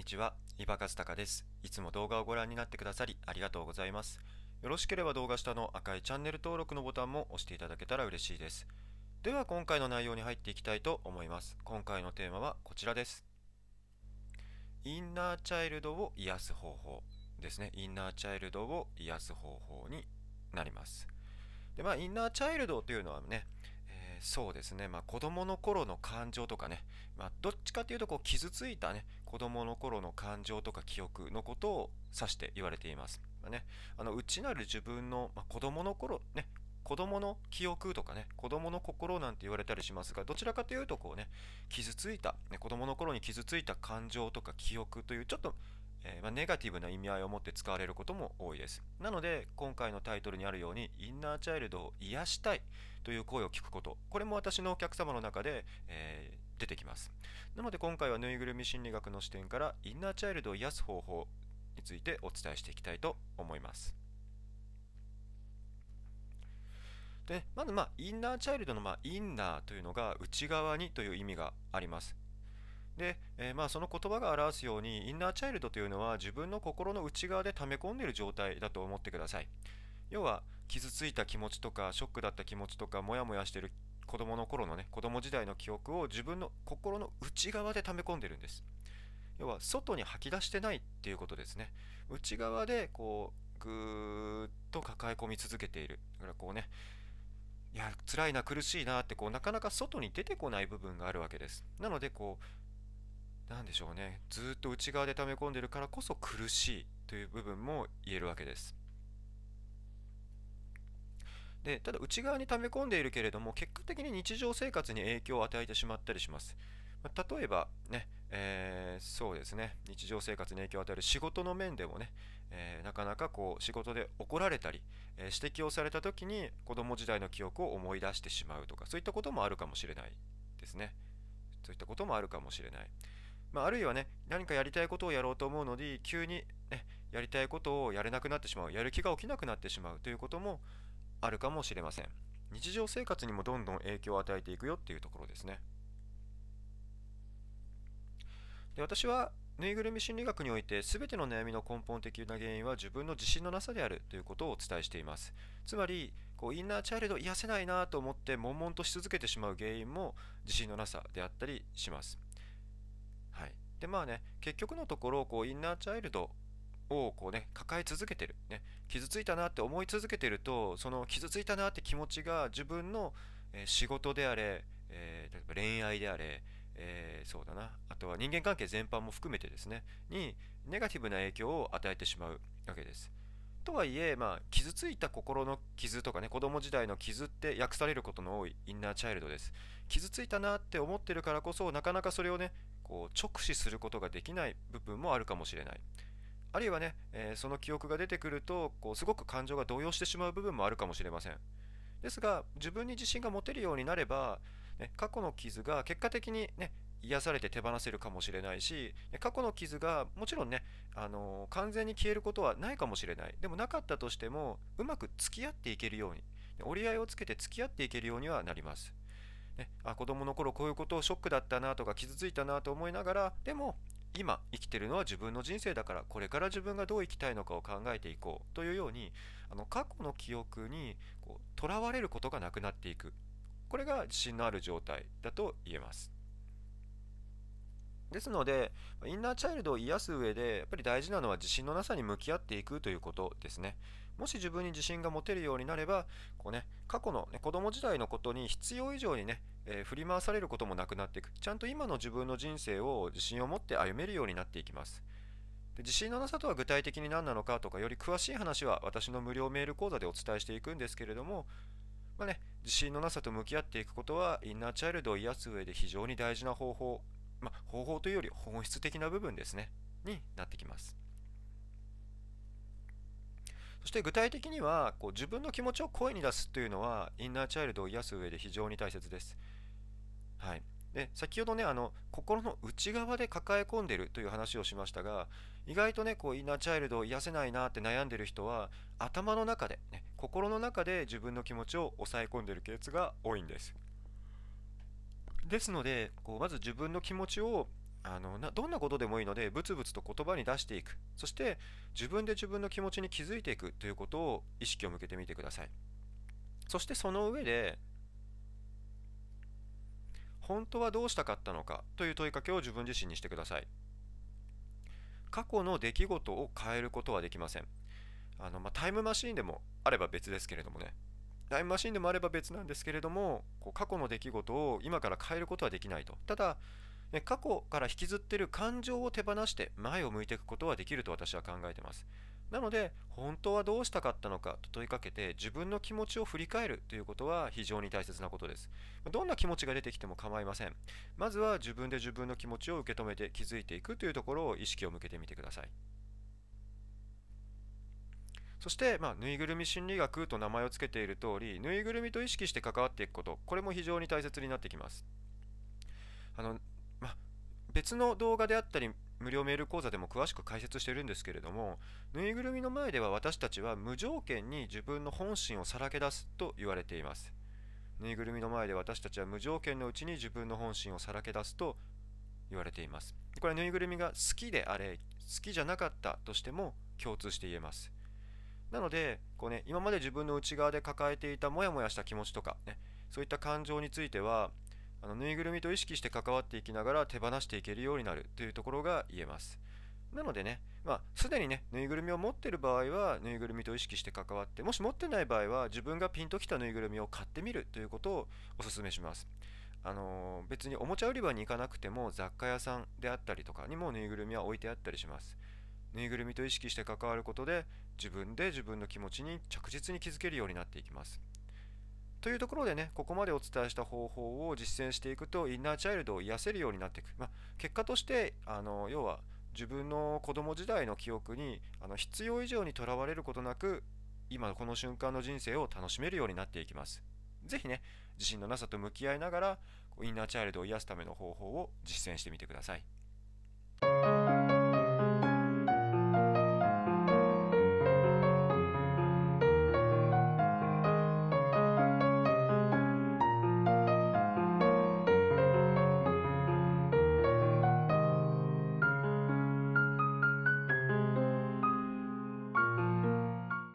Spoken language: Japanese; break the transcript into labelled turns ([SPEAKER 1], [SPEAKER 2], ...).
[SPEAKER 1] ちは、伊庭和孝です。いつも動画をご覧になってくださりありがとうございます。よろしければ動画下の赤いチャンネル登録のボタンも押していただけたら嬉しいです。では今回の内容に入っていきたいと思います。今回のテーマはこちらです。インナーチャイルドを癒す方法ですね。インナーチャイルドを癒す方法になります。で、インナーチャイルドというのはね、そうですね、子供の頃の感情とかね、どっちかというと傷ついたね、子供の頃の感情とか記憶のことを指して言われています。内なる自分の、子供の頃ね、子供の記憶とかね、子供の心なんて言われたりしますが、どちらかというと傷ついた、ね、子供の頃に傷ついた感情とか記憶というちょっとネガティブな意味合いを持って使われることも多いです。なので今回のタイトルにあるようにインナーチャイルドを癒したいという声を聞くこと、これも私のお客様の中で、出てきます。なので今回はぬいぐるみ心理学の視点からインナーチャイルドを癒す方法についてお伝えしていきたいと思います。でまずインナーチャイルドのインナーというのが内側にという意味があります。で、その言葉が表すようにインナーチャイルドというのは自分の心の内側で溜め込んでいる状態だと思ってください。要は傷ついた気持ちとかショックだった気持ちとかモヤモヤしている子供の頃のね、子供時代の記憶を自分の心の内側で溜め込んでるんです。要は外に吐き出してないっていうことですね。内側でぐーっと抱え込み続けている。だからいや辛いな苦しいなってなかなか外に出てこない部分があるわけです。なのでなんでしょうね、ずっと内側で溜め込んでるからこそ苦しいという部分も言えるわけです。で、ただ内側に溜め込んでいるけれども結果的に日常生活に影響を与えてしまったりします。例えばね、そうですね、日常生活に影響を与える仕事の面でもね、なかなか仕事で怒られたり、指摘をされた時に子供時代の記憶を思い出してしまうとか、そういったこともあるかもしれないですね。そういったこともあるかもしれない。あるいはね、何かやりたいことをやろうと思うので急に、ね、やりたいことをやれなくなってしまう、やる気が起きなくなってしまうということもあるかもしれません。日常生活にもどんどん影響を与えていくよっていうところですね。で、私はぬいぐるみ心理学において全ての悩みの根本的な原因は自分の自信のなさであるということをお伝えしています。つまりインナーチャイルド癒せないなと思って悶々とし続けてしまう原因も自信のなさであったりします。はい。で結局のところインナーチャイルドを抱え続けてる、ね、傷ついたなって思い続けてると、その傷ついたなって気持ちが自分の仕事であれ、例えば恋愛であれ、そうだな、あとは人間関係全般も含めてですねにネガティブな影響を与えてしまうわけです。とはいえ、傷ついた心の傷とかね、子供時代の傷って訳されることの多いインナーチャイルドです。傷ついたなって思ってるからこそ、なかなかそれをね、直視することができない部分もあるかもしれない。あるいはね、その記憶が出てくると、すごく感情が動揺してしまう部分もあるかもしれません。ですが、自分に自信が持てるようになれば、ね、過去の傷が結果的にね、癒されて手放せるかもしれないし、過去の傷がもちろんね、完全に消えることはないかもしれない。でもなかったとしても、うまく付き合っていけるように、折り合いをつけて付き合っていけるようにはなります。ね、子供の頃こういうことをショックだったなとか傷ついたなと思いながら、でも今生きてるのは自分の人生だから、これから自分がどう生きたいのかを考えていこうというように、過去の記憶にとらわれることがなくなっていく、これが自信のある状態だと言えます。ですのでインナーチャイルドを癒す上でやっぱり大事なのは自信のなさに向き合っていくということですね。もし自分に自信が持てるようになれば過去の、子供時代のことに必要以上にね、振り回されることもなくなっていく、ちゃんと今の自分の人生を自信を持って歩めるようになっていきます。で、自信のなさとは具体的に何なのかとか、より詳しい話は私の無料メール講座でお伝えしていくんですけれども、自信のなさと向き合っていくことはインナーチャイルドを癒す上で非常に大事な方法、方法というより本質的な部分ですねになってきます。そして具体的には自分の気持ちを声に出すというのはインナーチャイルドを癒す上で非常に大切です。はい。で、先ほどね、心の内側で抱え込んでいるという話をしましたが、意外とね、インナーチャイルドを癒せないなって悩んでいる人は、頭の中で、ね、心の中で自分の気持ちを抑え込んでいるケースが多いんです。ですので、まず自分の気持ちをどんなことでもいいので、ブツブツと言葉に出していく。そして、自分で自分の気持ちに気づいていくということを意識を向けてみてください。そしてその上で、本当はどうしたかったのかという問いかけを自分自身にしてください。過去の出来事を変えることはできません。タイムマシーンでもあれば別ですけれどもね。タイムマシーンでもあれば別なんですけれども、過去の出来事を今から変えることはできないと。ただ、過去から引きずっている感情を手放して前を向いていくことはできると私は考えています。なので、本当はどうしたかったのかと問いかけて自分の気持ちを振り返るということは非常に大切なことです。どんな気持ちが出てきても構いません。まずは自分で自分の気持ちを受け止めて気づいていくというところを意識を向けてみてください。そして、ぬいぐるみ心理学と名前を付けている通り、ぬいぐるみと意識して関わっていくこと、これも非常に大切になってきます。あの、まあ、別の動画であったり、無料メール講座でも詳しく解説しているんですけれども、ぬいぐるみの前では私たちは無条件に自分の本心をさらけ出すと言われています。ぬいぐるみの前で私たちは無条件のうちに自分の本心をさらけ出すと言われています。これはぬいぐるみが好きであれ、好きじゃなかったとしても共通して言えます。なので、今まで自分の内側で抱えていたモヤモヤした気持ちとか、ね、そういった感情については、ぬいぐるみと意識して関わっていきながら手放していけるようになるというところが言えます。なのでね、すでにね、ぬいぐるみを持っている場合は、ぬいぐるみと意識して関わって、もし持ってない場合は、自分がピンときたぬいぐるみを買ってみるということをお勧めします。別におもちゃ売り場に行かなくても、雑貨屋さんであったりとかにもぬいぐるみは置いてあったりします。ぬいぐるみと意識して関わることで、自分で自分の気持ちに着実に気づけるようになっていきます。というところでね、ここまでお伝えした方法を実践していくと、インナーチャイルドを癒せるようになっていく。結果として、要は自分の子供時代の記憶に必要以上にとらわれることなく、今この瞬間の人生を楽しめるようになっていきます。ぜひね、自信のなさと向き合いながら、インナーチャイルドを癒すための方法を実践してみてください。